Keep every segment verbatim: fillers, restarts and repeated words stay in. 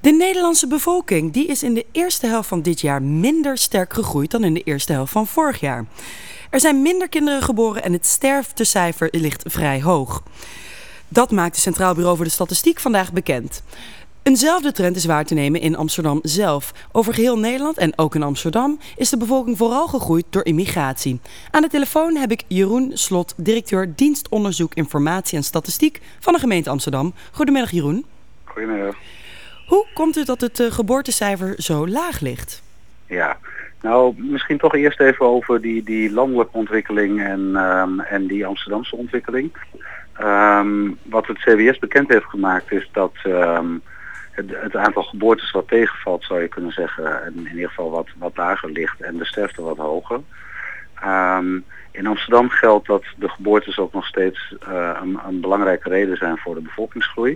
De Nederlandse bevolking die is in de eerste helft van dit jaar minder sterk gegroeid dan in de eerste helft van vorig jaar. Er zijn minder kinderen geboren en het sterftecijfer ligt vrij hoog. Dat maakt het Centraal Bureau voor de Statistiek vandaag bekend. Eenzelfde trend is waar te nemen in Amsterdam zelf. Over geheel Nederland en ook in Amsterdam is de bevolking vooral gegroeid door immigratie. Aan de telefoon heb ik Jeroen Slot, directeur Dienstonderzoek Informatie en Statistiek van de gemeente Amsterdam. Goedemiddag Jeroen. Goedemiddag. Hoe komt het dat het uh, geboortecijfer zo laag ligt? Ja, nou misschien toch eerst even over die, die landelijke ontwikkeling en, um, en die Amsterdamse ontwikkeling. Um, wat het C B S bekend heeft gemaakt is dat um, het, het aantal geboortes wat tegenvalt, zou je kunnen zeggen, en in ieder geval wat, wat lager ligt en de sterfte wat hoger. Um, in Amsterdam geldt dat de geboortes ook nog steeds uh, een, een belangrijke reden zijn voor de bevolkingsgroei.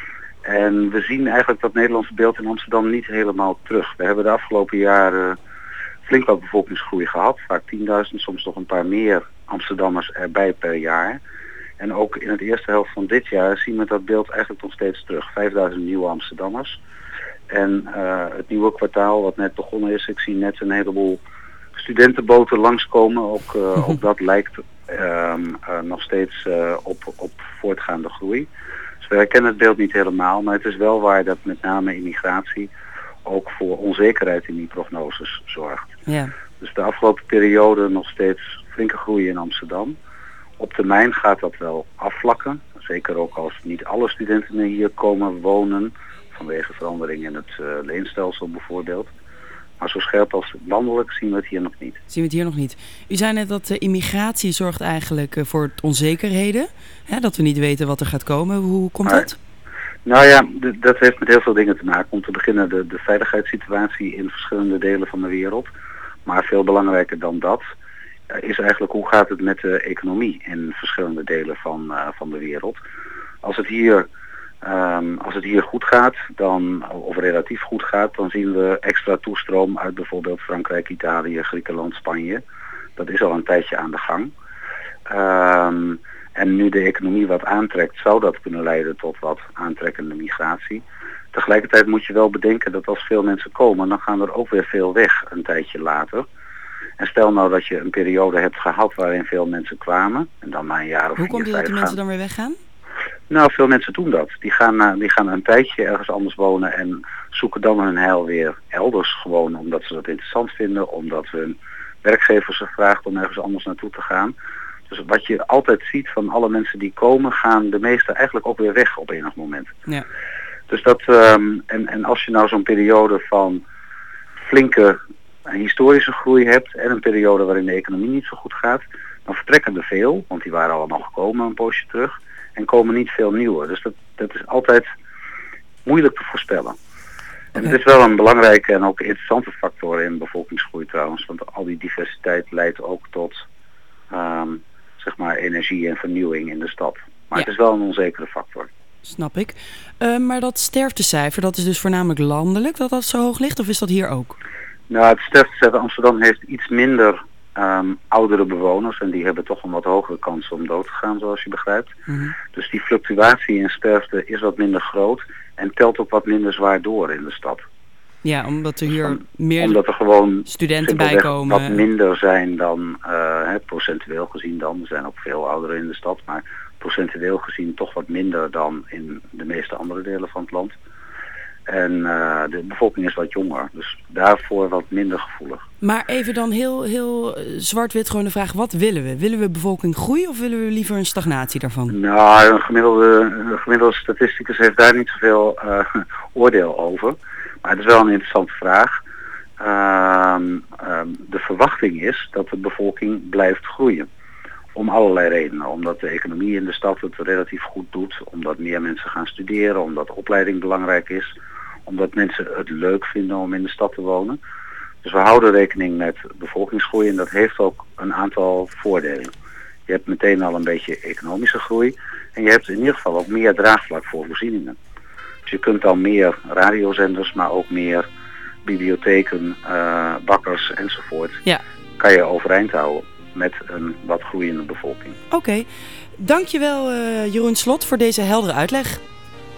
En we zien eigenlijk dat Nederlandse beeld in Amsterdam niet helemaal terug. We hebben de afgelopen jaren flink wat bevolkingsgroei gehad. Vaak tienduizend, soms nog een paar meer Amsterdammers erbij per jaar. En ook in het eerste helft van dit jaar zien we dat beeld eigenlijk nog steeds terug. vijfduizend nieuwe Amsterdammers. En uh, het nieuwe kwartaal wat net begonnen is, ik zie net een heleboel studentenboten langskomen. Ook, uh, ook dat lijkt uh, uh, nog steeds uh, op, op voortgaande groei. Dus we herkennen het beeld niet helemaal, maar het is wel waar dat met name immigratie ook voor onzekerheid in die prognoses zorgt. Ja. Dus de afgelopen periode nog steeds flinke groei in Amsterdam. Op termijn gaat dat wel afvlakken, zeker ook als niet alle studenten meer hier komen wonen, vanwege verandering in het uh, leenstelsel bijvoorbeeld. Maar zo scherp als landelijk zien we het hier nog niet. Zien we het hier nog niet. U zei net dat uh, immigratie zorgt eigenlijk uh, voor onzekerheden. Hè, dat we niet weten wat er gaat komen. Hoe komt maar, dat? Nou ja, d- dat heeft met heel veel dingen te maken. Om te beginnen de, de veiligheidssituatie in verschillende delen van de wereld. Maar veel belangrijker dan dat uh, is eigenlijk hoe gaat het met de economie in verschillende delen van, uh, van de wereld. Als het hier... Um, als het hier goed gaat, dan, of relatief goed gaat, dan zien we extra toestroom uit bijvoorbeeld Frankrijk, Italië, Griekenland, Spanje. Dat is al een tijdje aan de gang. Um, en nu de economie wat aantrekt, zou dat kunnen leiden tot wat aantrekkende migratie. Tegelijkertijd moet je wel bedenken dat als veel mensen komen, dan gaan er ook weer veel weg een tijdje later. En stel nou dat je een periode hebt gehad waarin veel mensen kwamen, en dan na een jaar of Hoe komt het dat de gaan, mensen dan weer weggaan? Nou, veel mensen doen dat. Die gaan, uh, die gaan een tijdje ergens anders wonen en zoeken dan hun heil weer elders gewoon omdat ze dat interessant vinden, omdat hun werkgever ze vraagt om ergens anders naartoe te gaan. Dus wat je altijd ziet van alle mensen die komen, gaan de meeste eigenlijk ook weer weg op enig moment. Ja. Dus dat, um, en, en als je nou zo'n periode van flinke historische groei hebt en een periode waarin de economie niet zo goed gaat, dan vertrekken er veel, want die waren allemaal gekomen een poosje terug. En komen niet veel nieuwe. Dus dat, dat is altijd moeilijk te voorspellen. En Okay. het is wel een belangrijke en ook interessante factor in bevolkingsgroei trouwens. Want al die diversiteit leidt ook tot um, zeg maar energie en vernieuwing in de stad. Maar Ja. het is wel een onzekere factor. Snap ik. Uh, maar dat sterftecijfer, dat is dus voornamelijk landelijk dat dat zo hoog ligt? Of is dat hier ook? Nou, het sterftecijfer Amsterdam heeft iets minder Um, oudere bewoners en die hebben toch een wat hogere kans om dood te gaan, zoals je begrijpt. Mm-hmm. Dus die fluctuatie in sterfte is wat minder groot en telt ook wat minder zwaar door in de stad. Ja, omdat er hier Om, meer omdat er gewoon studenten bij komen. Wat minder zijn dan, uh, he, procentueel gezien dan. Er zijn ook veel ouderen in de stad, maar procentueel gezien toch wat minder dan in de meeste andere delen van het land. En uh, de bevolking is wat jonger, dus daarvoor wat minder gevoelig. Maar even dan heel, heel zwart-wit gewoon de vraag, wat willen we? Willen we bevolking groeien of willen we liever een stagnatie daarvan? Nou, een gemiddelde, een gemiddelde statisticus heeft daar niet zoveel uh, oordeel over. Maar het is wel een interessante vraag. Uh, uh, de verwachting is dat de bevolking blijft groeien. Om allerlei redenen. Omdat de economie in de stad het relatief goed doet. Omdat meer mensen gaan studeren. Omdat opleiding belangrijk is. Omdat mensen het leuk vinden om in de stad te wonen. Dus we houden rekening met bevolkingsgroei. En dat heeft ook een aantal voordelen. Je hebt meteen al een beetje economische groei. En je hebt in ieder geval ook meer draagvlak voor voorzieningen. Dus je kunt dan meer radiozenders. Maar ook meer bibliotheken, uh, bakkers enzovoort. Ja. Kan je overeind houden. Met een wat groeiende bevolking. Oké, okay. Dankjewel uh, Jeroen Slot voor deze heldere uitleg.